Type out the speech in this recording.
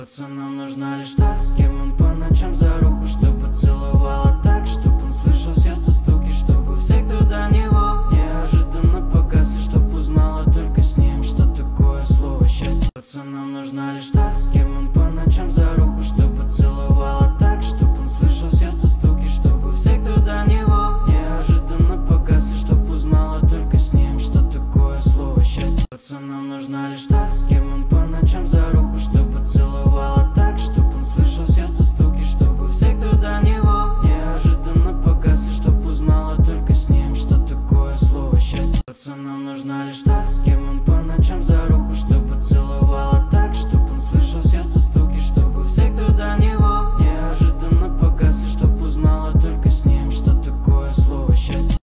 Пацанам нужна лишь та, с кем он по ночам за руку, чтобы целовала так, чтобы он слышал сердце стуки, чтобы все, кто до него неожиданно погасли, чтоб узнала только с ним, что такое слово счастье. Пацанам нужна лишь та, с кем он по ночам за руку, чтобы целовала так, чтобы он слышал сердце стуки, чтобы все, кто до него неожиданно погасли, чтоб узнала только с ним, что такое слово счастье. Пацанам нужна лишь та, с кем он по ночам за руку, чтобы целовала так, чтобы он слышал сердце стуки, чтобы все, кто до него неожиданно погасли, чтоб узнала только с ним, что такое слово счастье. Пацанам нужна лишь та, с кем он по ночам за руку, чтобы целовала